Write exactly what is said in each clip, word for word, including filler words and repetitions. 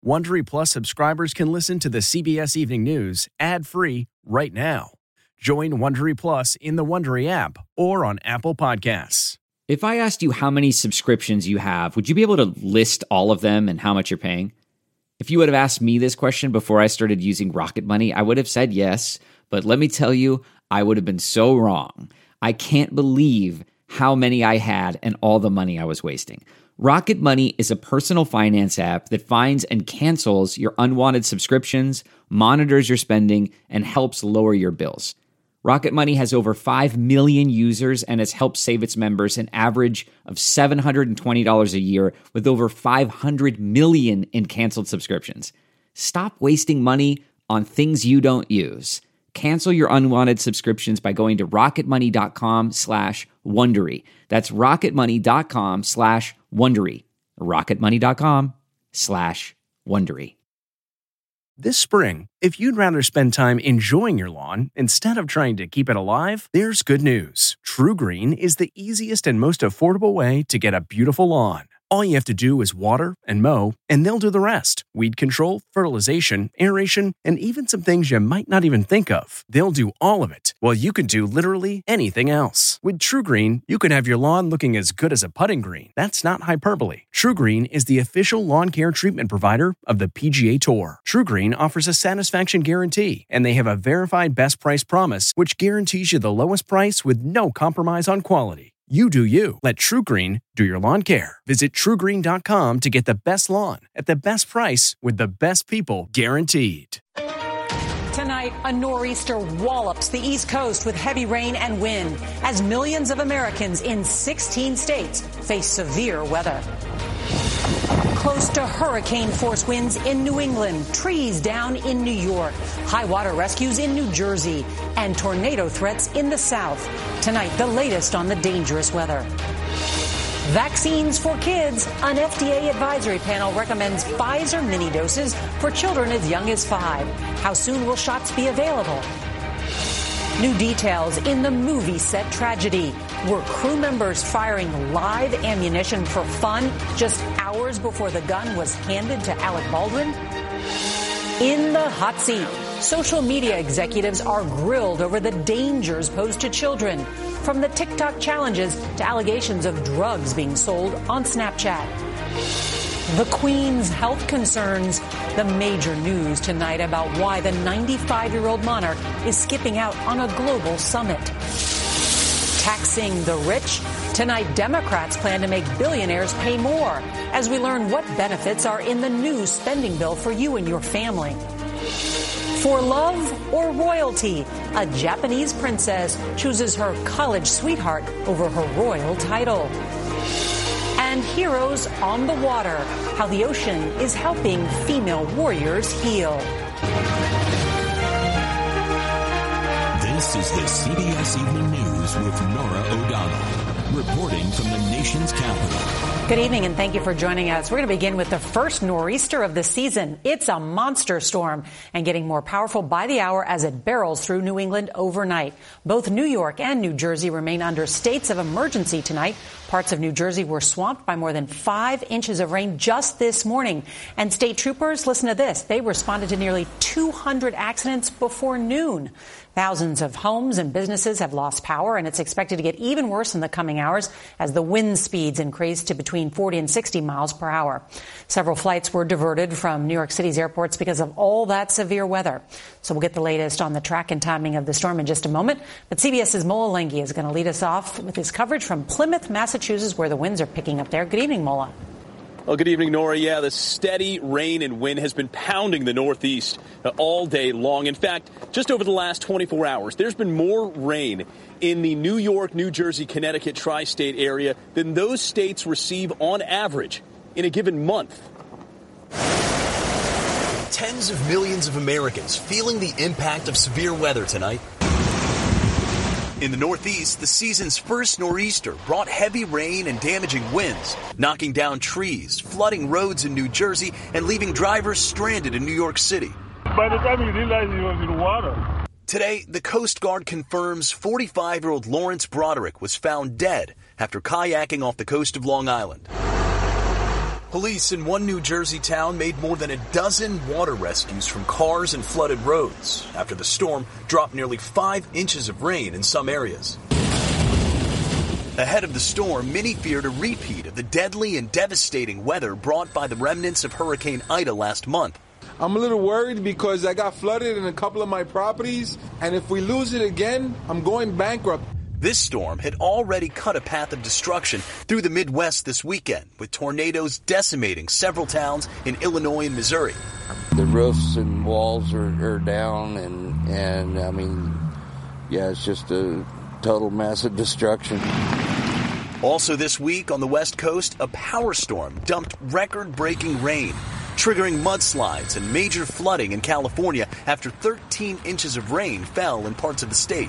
Wondery Plus subscribers can listen to the C B S Evening News ad-free right now. Join Wondery Plus in the Wondery app or on Apple Podcasts. If I asked you how many subscriptions you have, would you be able to list all of them and how much you're paying? If you would have asked me this question before I started using Rocket Money, I would have said yes, but let me tell you, I would have been so wrong. I can't believe how many I had and all the money I was wasting. Rocket Money is a personal finance app that finds and cancels your unwanted subscriptions, monitors your spending, and helps lower your bills. Rocket Money has over five million users and has helped save its members an average of seven hundred twenty dollars a year with over five hundred million in canceled subscriptions. Stop wasting money on things you don't use. Cancel your unwanted subscriptions by going to rocketmoney.com slash Wondery. That's rocketmoney.com slash Wondery. rocketmoney.com slash Wondery. This spring, if you'd rather spend time enjoying your lawn instead of trying to keep it alive, there's good news. True Green is the easiest and most affordable way to get a beautiful lawn. All you have to do is water and mow, and they'll do the rest. Weed control, fertilization, aeration, and even some things you might not even think of. They'll do all of it, while you can do literally anything else. With True Green, you can have your lawn looking as good as a putting green. That's not hyperbole. True Green is the official lawn care treatment provider of the P G A Tour. True Green offers a satisfaction guarantee, and they have a verified best price promise, which guarantees you the lowest price with no compromise on quality. You do you. Let True Green do your lawn care. Visit true green dot com to get the best lawn at the best price with the best people guaranteed. Tonight, a nor'easter wallops the East Coast with heavy rain and wind as millions of Americans in sixteen states face severe weather. Close to hurricane-force winds in New England, trees down in New York, high water rescues in New Jersey, and tornado threats in the South. Tonight, the latest on the dangerous weather. Vaccines for kids. An F D A advisory panel recommends Pfizer mini doses for children as young as five. How soon will shots be available? New details in the movie set tragedy. Were crew members firing live ammunition for fun just hours before the gun was handed to Alec Baldwin? In the hot seat, social media executives are grilled over the dangers posed to children, from the TikTok challenges to allegations of drugs being sold on Snapchat. The Queen's health concerns. The major news tonight about why the ninety-five-year-old monarch is skipping out on a global summit. Taxing the rich. Tonight, Democrats plan to make billionaires pay more as we learn what benefits are in the new spending bill for you and your family. For love or royalty, a Japanese princess chooses her college sweetheart over her royal title. And heroes on the water, how the ocean is helping female warriors heal. This is the C B S Evening News with Norah O'Donnell, reporting from the nation's capital. Good evening, and thank you for joining us. We're going to begin with the first nor'easter of the season. It's a monster storm and getting more powerful by the hour as it barrels through New England overnight. Both New York and New Jersey remain under states of emergency tonight. Parts of New Jersey were swamped by more than five inches of rain just this morning. And state troopers, listen to this, they responded to nearly two hundred accidents before noon. Thousands of homes and businesses have lost power, and it's expected to get even worse in the coming hours as the wind speeds increase to between forty and sixty miles per hour. Several flights were diverted from New York City's airports because of all that severe weather. So we'll get the latest on the track and timing of the storm in just a moment. But CBS's Mola Lenghi is going to lead us off with his coverage from Plymouth, Massachusetts, where the winds are picking up there. Good evening, Mola. Well, good evening, Nora. Yeah, the steady rain and wind has been pounding the Northeast all day long. In fact, just over the last twenty-four hours, there's been more rain in the New York, New Jersey, Connecticut tri-state area than those states receive on average in a given month. Tens of millions of Americans feeling the impact of severe weather tonight. In the Northeast, the season's first nor'easter brought heavy rain and damaging winds, knocking down trees, flooding roads in New Jersey, and leaving drivers stranded in New York City. By the time you realize he was in water. Today, the Coast Guard confirms forty-five-year-old Lawrence Broderick was found dead after kayaking off the coast of Long Island. Police in one New Jersey town made more than a dozen water rescues from cars and flooded roads after the storm dropped nearly five inches of rain in some areas. Ahead of the storm, many feared a repeat of the deadly and devastating weather brought by the remnants of Hurricane Ida last month. I'm a little worried because I got flooded in a couple of my properties, and if we lose it again, I'm going bankrupt. This storm had already cut a path of destruction through the Midwest this weekend, with tornadoes decimating several towns in Illinois and Missouri. The roofs and walls are, are down, and, and, I mean, yeah, it's just a total massive destruction. Also this week on the West Coast, a power storm dumped record-breaking rain, triggering mudslides and major flooding in California after thirteen inches of rain fell in parts of the state.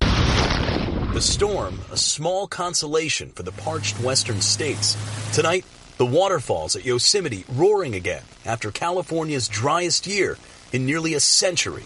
The storm, a small consolation for the parched western states. Tonight, the waterfalls at Yosemite roaring again after California's driest year in nearly a century.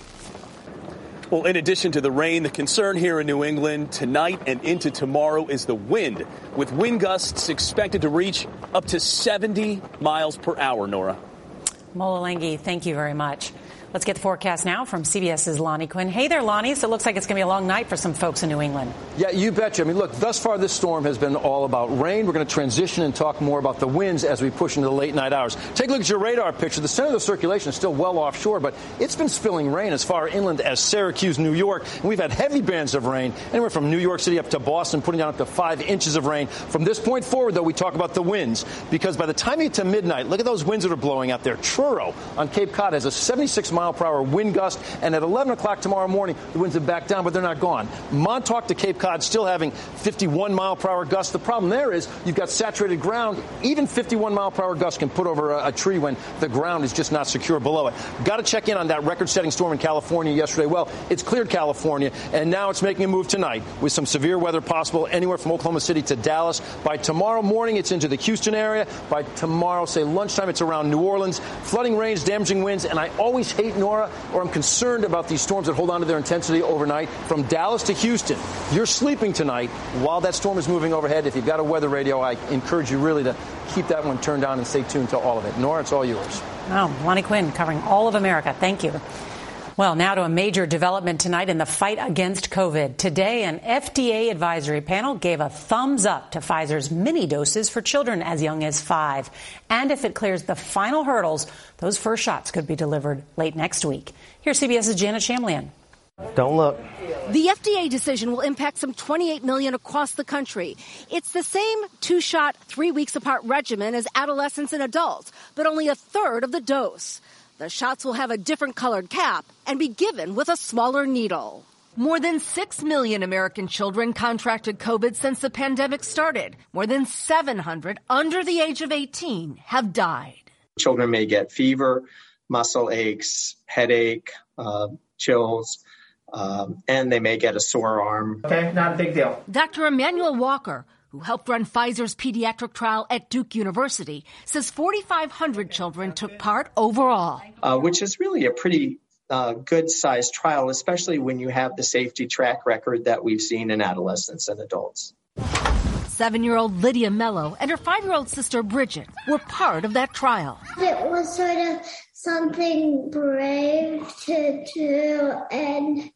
Well, in addition to the rain, the concern here in New England tonight and into tomorrow is the wind, with wind gusts expected to reach up to seventy miles per hour, Nora. Mola Lenghi, thank you very much. Let's get the forecast now from CBS's Lonnie Quinn. Hey there, Lonnie. So it looks like it's going to be a long night for some folks in New England. Yeah, you betcha. I mean, look, thus far this storm has been all about rain. We're going to transition and talk more about the winds as we push into the late night hours. Take a look at your radar picture. The center of the circulation is still well offshore, but it's been spilling rain as far inland as Syracuse, New York. And we've had heavy bands of rain, anywhere from New York City up to Boston, putting down up to five inches of rain. From this point forward, though, we talk about the winds, because by the time you get to midnight, look at those winds that are blowing out there. Truro on Cape Cod has a seventy-six mile per hour wind gust. And at eleven o'clock tomorrow morning, the winds are back down, but they're not gone. Montauk to Cape Cod still having fifty-one mile per hour gusts. The problem there is you've got saturated ground. Even fifty-one mile per hour gusts can put over a, a tree when the ground is just not secure below it. Got to check in on that record-setting storm in California yesterday. Well, it's cleared California, and now it's making a move tonight with some severe weather possible anywhere from Oklahoma City to Dallas. By tomorrow morning, it's into the Houston area. By tomorrow, say lunchtime, it's around New Orleans. Flooding rains, damaging winds, and I always hate, Nora, or I'm concerned about these storms that hold on to their intensity overnight. From Dallas to Houston, you're sleeping tonight while that storm is moving overhead. If you've got a weather radio, I encourage you really to keep that one turned on and stay tuned to all of it. Nora, it's all yours. Wow, Lonnie Quinn covering all of America. Thank you. Well, now to a major development tonight in the fight against COVID. Today, an F D A advisory panel gave a thumbs up to Pfizer's mini doses for children as young as five. And if it clears the final hurdles, those first shots could be delivered late next week. Here's CBS's Janet Shamlian. Don't look. The F D A decision will impact some twenty-eight million across the country. It's the same two-shot, three weeks apart regimen as adolescents and adults, but only a third of the dose. The shots will have a different colored cap and be given with a smaller needle. More than six million American children contracted COVID since the pandemic started. More than seven hundred under the age of eighteen have died. Children may get fever, muscle aches, headache, uh, chills, um, and they may get a sore arm. Okay, not a big deal. Doctor Emmanuel Walker, who helped run Pfizer's pediatric trial at Duke University, says forty-five hundred children took part overall. Uh, which is really a pretty uh, good-sized trial, especially when you have the safety track record that we've seen in adolescents and adults. Seven-year-old Lydia Mello and her five-year-old sister Bridget were part of that trial. It was sort of something brave to do, and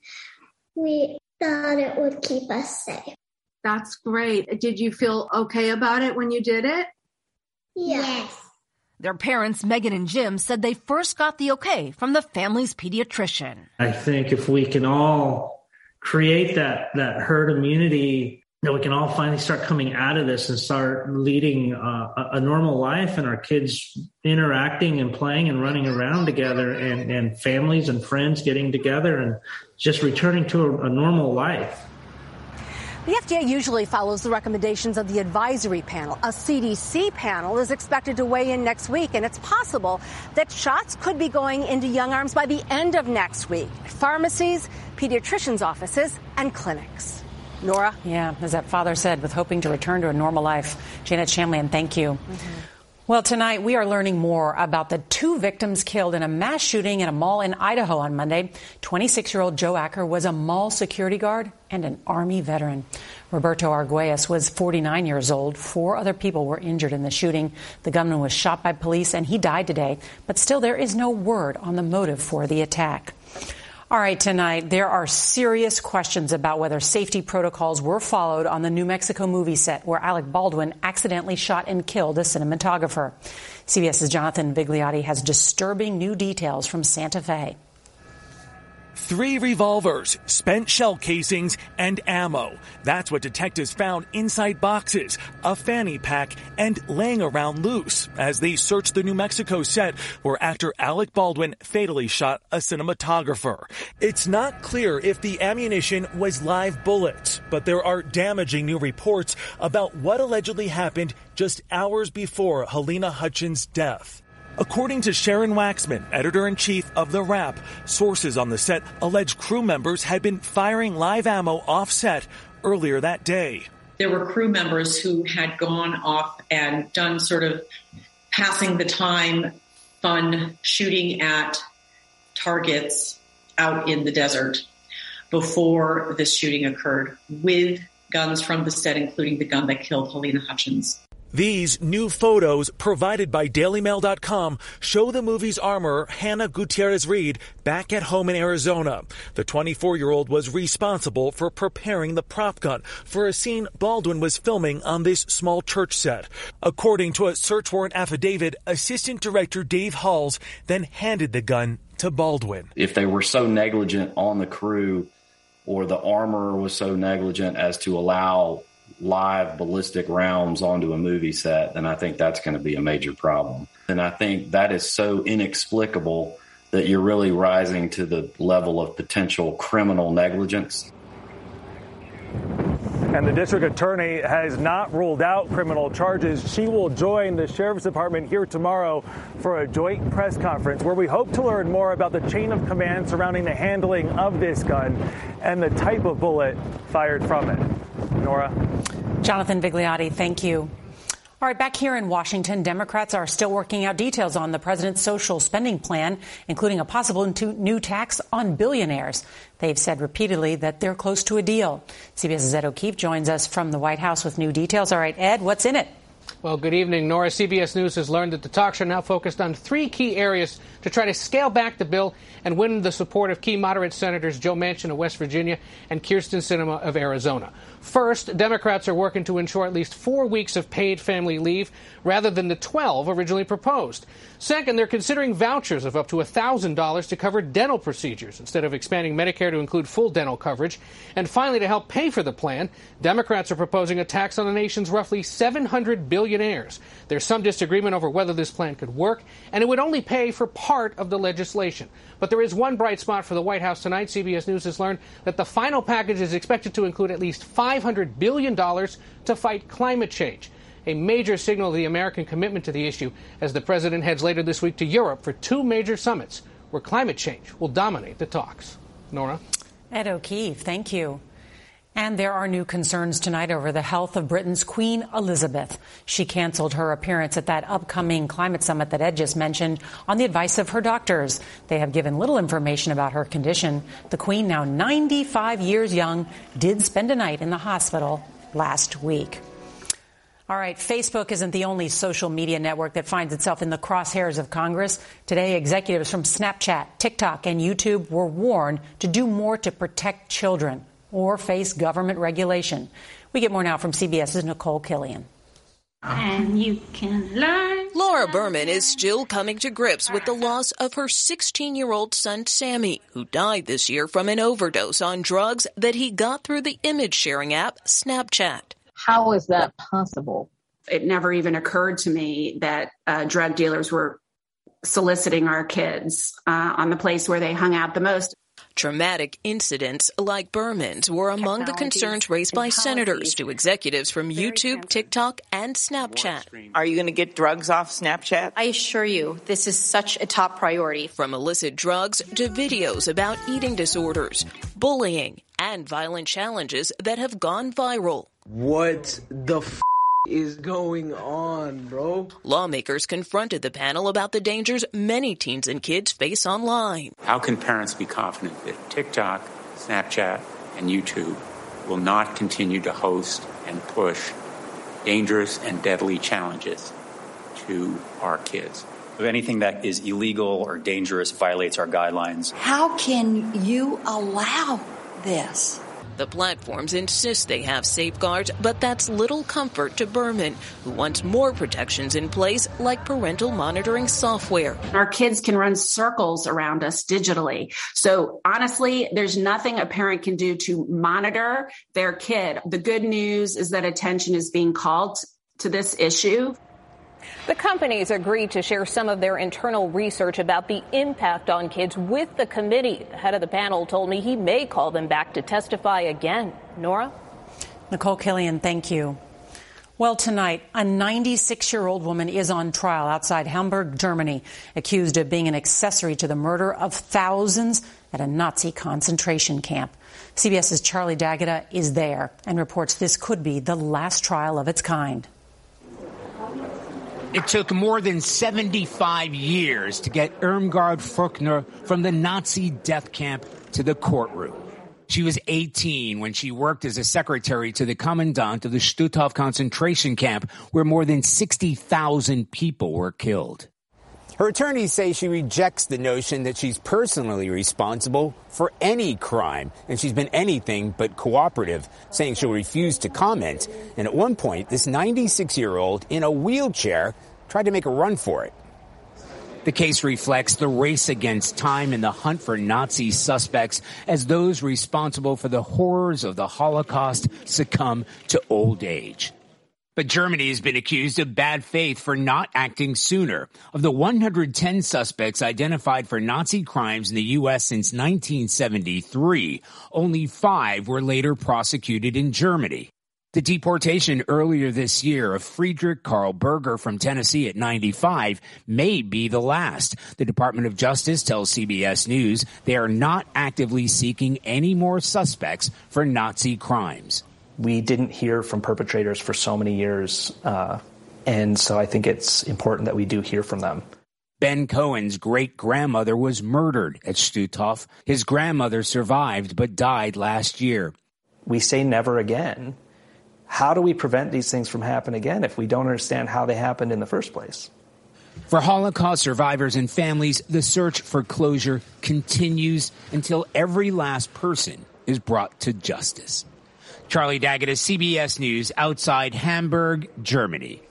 we thought it would keep us safe. That's great. Did you feel okay about it when you did it? Yes. Their parents, Megan and Jim, said they first got the okay from the family's pediatrician. I think if we can all create that, that herd immunity, that we can all finally start coming out of this and start leading uh, a normal life, and our kids interacting and playing and running around together, and, and families and friends getting together and just returning to a, a normal life. The F D A usually follows the recommendations of the advisory panel. A C D C panel is expected to weigh in next week, and it's possible that shots could be going into young arms by the end of next week. Pharmacies, pediatricians' offices, and clinics. Nora? Yeah, as that father said, with hoping to return to a normal life. Janet Shamlian, thank you. Mm-hmm. Well, tonight we are learning more about the two victims killed in a mass shooting in a mall in Idaho on Monday. twenty-six-year-old Joe Acker was a mall security guard and an Army veteran. Roberto Arguelles was forty-nine years old. Four other people were injured in the shooting. The gunman was shot by police and he died today. But still, there is no word on the motive for the attack. All right, tonight, there are serious questions about whether safety protocols were followed on the New Mexico movie set where Alec Baldwin accidentally shot and killed a cinematographer. CBS's Jonathan Vigliotti has disturbing new details from Santa Fe. Three revolvers, spent shell casings, and ammo. That's what detectives found inside boxes, a fanny pack, and laying around loose as they searched the New Mexico set where actor Alec Baldwin fatally shot a cinematographer. It's not clear if the ammunition was live bullets, but there are damaging new reports about what allegedly happened just hours before Helena Hutchins' death. According to Sharon Waxman, editor-in-chief of The Wrap, sources on the set allege crew members had been firing live ammo off-set earlier that day. There were crew members who had gone off and done sort of passing the time, fun shooting at targets out in the desert before this shooting occurred with guns from the set, including the gun that killed Helena Hutchins. These new photos provided by Daily Mail dot com show the movie's armorer, Hannah Gutierrez-Reed, back at home in Arizona. The twenty-four-year-old was responsible for preparing the prop gun for a scene Baldwin was filming on this small church set. According to a search warrant affidavit, Assistant Director Dave Halls then handed the gun to Baldwin. If they were so negligent on the crew or the armorer was so negligent as to allow live ballistic rounds onto a movie set, then I think that's going to be a major problem. And I think that is so inexplicable that you're really rising to the level of potential criminal negligence. And the district attorney has not ruled out criminal charges. She will join the sheriff's department here tomorrow for a joint press conference where we hope to learn more about the chain of command surrounding the handling of this gun and the type of bullet fired from it. Nora? Jonathan Vigliotti, thank you. All right, back here in Washington, Democrats are still working out details on the president's social spending plan, including a possible new tax on billionaires. They've said repeatedly that they're close to a deal. CBS's Ed O'Keefe joins us from the White House with new details. All right, Ed, what's in it? Well, good evening, Nora. C B S News has learned that the talks are now focused on three key areas to try to scale back the bill and win the support of key moderate senators Joe Manchin of West Virginia and Kyrsten Sinema of Arizona. First, Democrats are working to ensure at least four weeks of paid family leave rather than the twelve originally proposed. Second, they're considering vouchers of up to one thousand dollars to cover dental procedures instead of expanding Medicare to include full dental coverage. And finally, to help pay for the plan, Democrats are proposing a tax on the nation's roughly seven hundred billionaires. There's some disagreement over whether this plan could work, and it would only pay for part of the legislation. But there is one bright spot for the White House tonight. C B S News has learned that the final package is expected to include at least five hundred billion dollars to fight climate change, a major signal of the American commitment to the issue as the president heads later this week to Europe for two major summits where climate change will dominate the talks. Nora? Ed O'Keefe, thank you. And there are new concerns tonight over the health of Britain's Queen Elizabeth. She canceled her appearance at that upcoming climate summit that Ed just mentioned on the advice of her doctors. They have given little information about her condition. The Queen, now ninety-five years young, did spend a night in the hospital last week. All right, Facebook isn't the only social media network that finds itself in the crosshairs of Congress. Today, executives from Snapchat, TikTok, and YouTube were warned to do more to protect children or face government regulation. We get more now from CBS's Nicole Killian. And you can learn. Laura Berman is still coming to grips with the loss of her sixteen-year-old son, Sammy, who died this year from an overdose on drugs that he got through the image-sharing app Snapchat. How is that possible? It never even occurred to me that uh, drug dealers were soliciting our kids uh, on the place where they hung out the most. Traumatic incidents like Berman's were among the concerns raised by senators to executives from YouTube, TikTok, and Snapchat. Are you going to get drugs off Snapchat? I assure you, this is such a top priority. From illicit drugs to videos about eating disorders, bullying, and violent challenges that have gone viral. What the f*** is going on, bro? Lawmakers confronted the panel about the dangers many teens and kids face online. How can parents be confident that TikTok, Snapchat, and YouTube will not continue to host and push dangerous and deadly challenges to our kids? If anything that is illegal or dangerous violates our guidelines. How can you allow this? The platforms insist they have safeguards, but that's little comfort to Berman, who wants more protections in place, like parental monitoring software. Our kids can run circles around us digitally. So honestly, there's nothing a parent can do to monitor their kid. The good news is that attention is being called to this issue. The companies agreed to share some of their internal research about the impact on kids with the committee. The head of the panel told me he may call them back to testify again. Nora? Nicole Killian, thank you. Well, tonight, a ninety-six-year-old woman is on trial outside Hamburg, Germany, accused of being an accessory to the murder of thousands at a Nazi concentration camp. CBS's Charlie D'Agata is there and reports this could be the last trial of its kind. It took more than seventy-five years to get Irmgard Fruchner from the Nazi death camp to the courtroom. She was eighteen when she worked as a secretary to the commandant of the Stutthof concentration camp, where more than sixty thousand people were killed. Her attorneys say she rejects the notion that she's personally responsible for any crime, and she's been anything but cooperative, saying she'll refuse to comment. And at one point, this ninety-six-year-old in a wheelchair tried to make a run for it. The case reflects the race against time in the hunt for Nazi suspects as those responsible for the horrors of the Holocaust succumb to old age. But Germany has been accused of bad faith for not acting sooner. Of the one hundred ten suspects identified for Nazi crimes in the U S since nineteen seventy-three, only five were later prosecuted in Germany. The deportation earlier this year of Friedrich Karl Berger from Tennessee at ninety-five may be the last. The Department of Justice tells C B S News they are not actively seeking any more suspects for Nazi crimes. We didn't hear from perpetrators for so many years, uh, and so I think it's important that we do hear from them. Ben Cohen's great-grandmother was murdered at Stutthof. His grandmother survived but died last year. We say never again. How do we prevent these things from happening again if we don't understand how they happened in the first place? For Holocaust survivors and families, the search for closure continues until every last person is brought to justice. Charlie D'Agata, C B S News, outside Hamburg, Germany.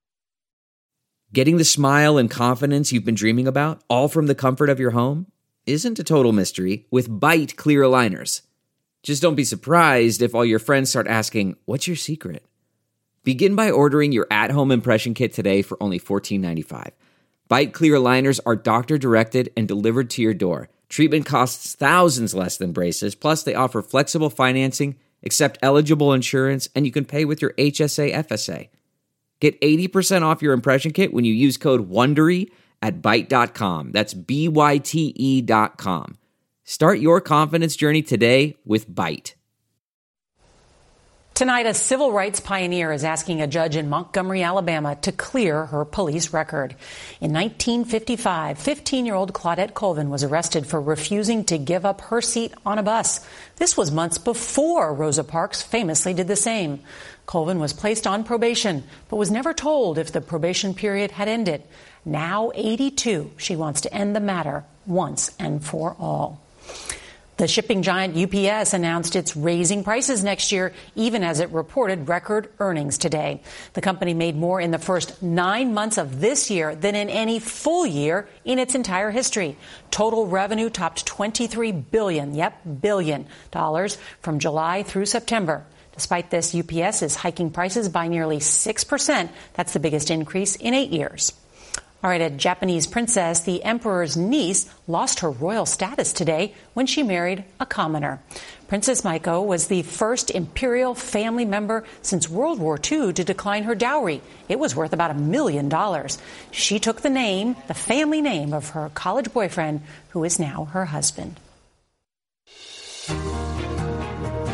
Getting the smile and confidence you've been dreaming about, all from the comfort of your home, isn't a total mystery with Byte clear aligners. Just don't be surprised if all your friends start asking, "What's your secret?" Begin by ordering your at-home impression kit today for only fourteen ninety-five. Byte clear aligners are doctor-directed and delivered to your door. Treatment costs thousands less than braces, plus they offer flexible financing, accept eligible insurance, and you can pay with your H S A F S A. Get eighty percent off your impression kit when you use code WONDERY at byte dot com. That's B Y T E dot com. Start your confidence journey today with Byte. Tonight, a civil rights pioneer is asking a judge in Montgomery, Alabama, to clear her police record. In nineteen fifty-five, fifteen-year-old Claudette Colvin was arrested for refusing to give up her seat on a bus. This was months before Rosa Parks famously did the same. Colvin was placed on probation, but was never told if the probation period had ended. Now eighty-two, she wants to end the matter once and for all. The shipping giant U P S announced it's raising prices next year, even as it reported record earnings today. The company made more in the first nine months of this year than in any full year in its entire history. Total revenue topped twenty-three billion dollars, yep, billion dollars from July through September. Despite this, U P S is hiking prices by nearly six percent. That's the biggest increase in eight years. All right, a Japanese princess, the emperor's niece, lost her royal status today when she married a commoner. Princess Maiko was the first imperial family member since World War Two to decline her dowry. It was worth about a million dollars. She took the name, the family name of her college boyfriend, who is now her husband.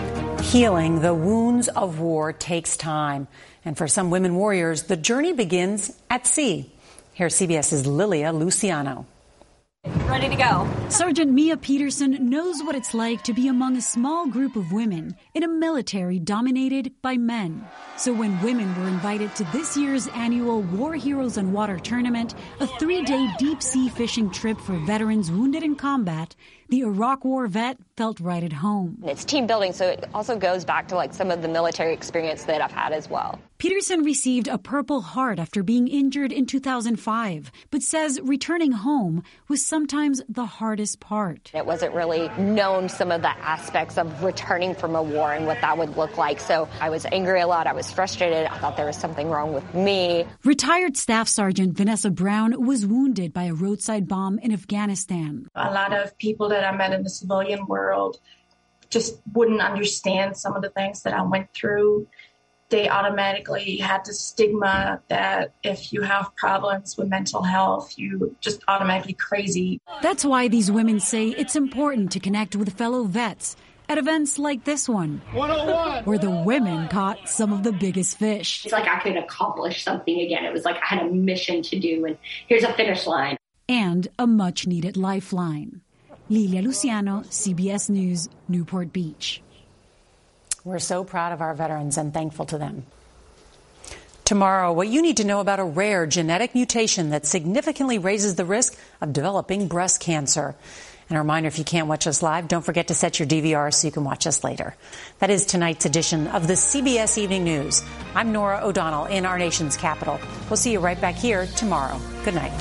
Healing the wounds of war takes time. And for some women warriors, the journey begins at sea. Here's CBS's Lilia Luciano. Ready to go. Sergeant Mia Peterson knows what it's like to be among a small group of women in a military dominated by men. So when women were invited to this year's annual War Heroes on Water tournament, a three-day deep-sea fishing trip for veterans wounded in combat, the Iraq War vet felt right at home. It's team building, so it also goes back to like some of the military experience that I've had as well. Peterson received a Purple Heart after being injured in two thousand five, but says returning home was sometimes the hardest part. It wasn't really known some of the aspects of returning from a war and what that would look like. So I was angry a lot. I was frustrated. I thought there was something wrong with me. Retired Staff Sergeant Vanessa Brown was wounded by a roadside bomb in Afghanistan. A lot of people that I met in the civilian world just wouldn't understand some of the things that I went through. They automatically had the stigma that if you have problems with mental health, you just automatically crazy. That's why these women say it's important to connect with fellow vets at events like this one, one oh one, where the women caught some of the biggest fish. It's like I could accomplish something again. It was like I had a mission to do, and here's a finish line. And a much-needed lifeline. Lilia Luciano, C B S News, Newport Beach. We're so proud of our veterans and thankful to them. Tomorrow, what you need to know about a rare genetic mutation that significantly raises the risk of developing breast cancer. And a reminder, if you can't watch us live, don't forget to set your D V R so you can watch us later. That is tonight's edition of the C B S Evening News. I'm Norah O'Donnell in our nation's capital. We'll see you right back here tomorrow. Good night.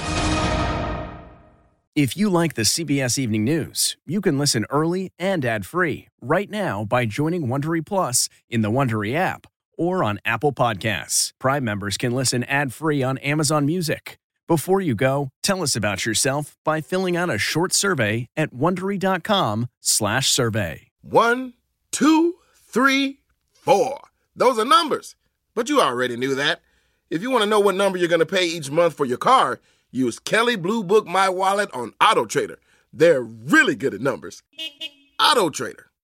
If you like the C B S Evening News, you can listen early and ad-free right now by joining Wondery Plus in the Wondery app or on Apple Podcasts. Prime members can listen ad-free on Amazon Music. Before you go, tell us about yourself by filling out a short survey at Wondery.com slash survey. One, two, three, four. Those are numbers. But you already knew that. If you want to know what number you're going to pay each month for your car, use Kelley Blue Book My Wallet on AutoTrader. They're really good at numbers. AutoTrader.